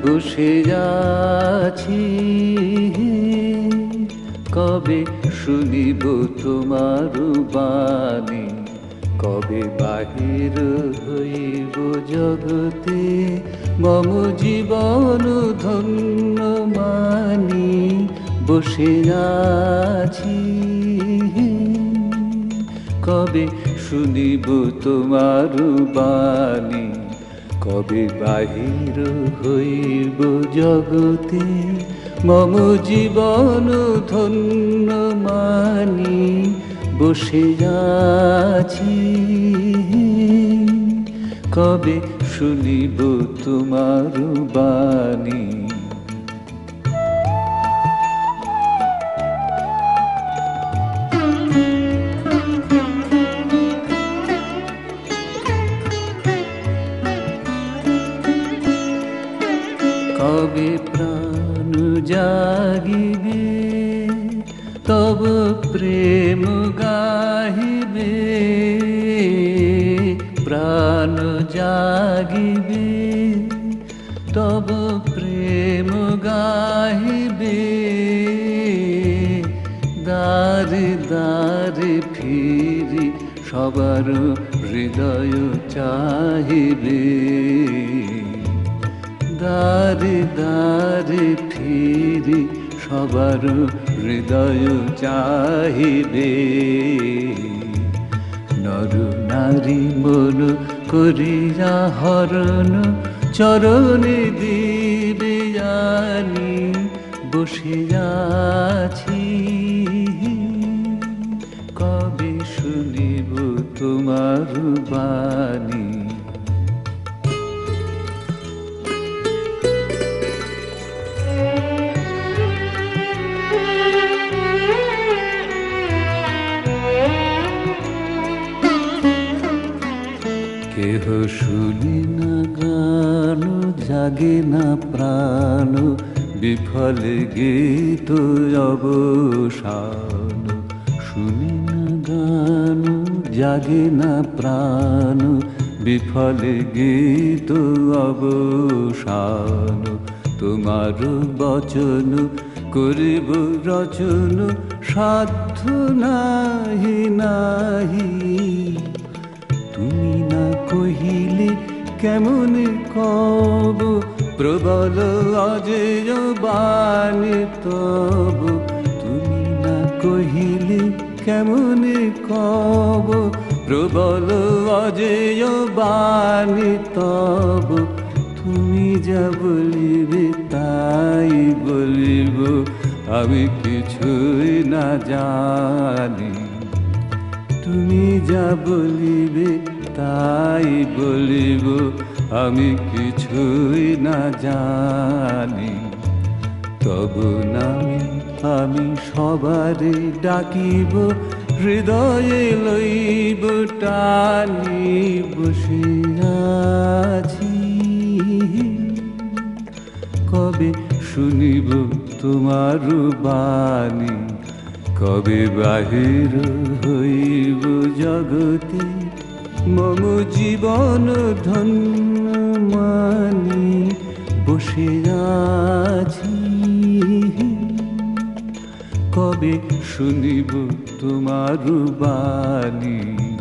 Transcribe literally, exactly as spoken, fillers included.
বসে আছি, কবে শুনিব তোমার বাণী, কবে বাহির হইব জগতে মম জীবন ধন্য মানি। বসে আছি, কবে শুনিব তোমার বাণী, কবে বাহির হইব জগতে মম জীবন ধন্য মানি। বসে আছি, কবে শুনিব তোমার বাণী। কবে প্রাণ জাগিবে তব প্রেম গাহিবে, প্রাণ জাগিবে তব প্রেম গাহিবে। দ্বারে দ্বারে ফিরি সবার হৃদয় চাহিবে, দ্বারে দ্বারে ফিরি সবার হৃদয় চাহিবে। নর নারী মন করিয়া হরণ চরণে দিবে জানি। বসে আছি, কবে শুনিব তোমার বাণী। কেহ শুনি না গান, জাগে না প্রাণ, বিফল গীত অবসান। শুনি না গান, জাগে না প্রাণ, বিফল গীত অবসান। তোমার বচন করিব রচন, সাধ্য নাহি নাহি। তুমি না কহিলে কেমন কব, প্রবল অজেয় বাণী তব। তুমি না কহিলে কেমন কব, প্রবল অজেয় বাণী তব। তুমি যা বলিবে তাই বলিব, আমি কিছুই না জানি। তুমি যা বলিবে তাই বলিব, আমি কিছুই না জানি। তবু নামে আমি সবারে ডাকিব, হৃদয়ে লইব টানি। বসে আছি, কবে শুনিব তোমার বাণী, কবে বাহির হইব জগতে মম জীবন ধন্য মানি। বসে আছি, কবে শুনিব তোমার বাণী।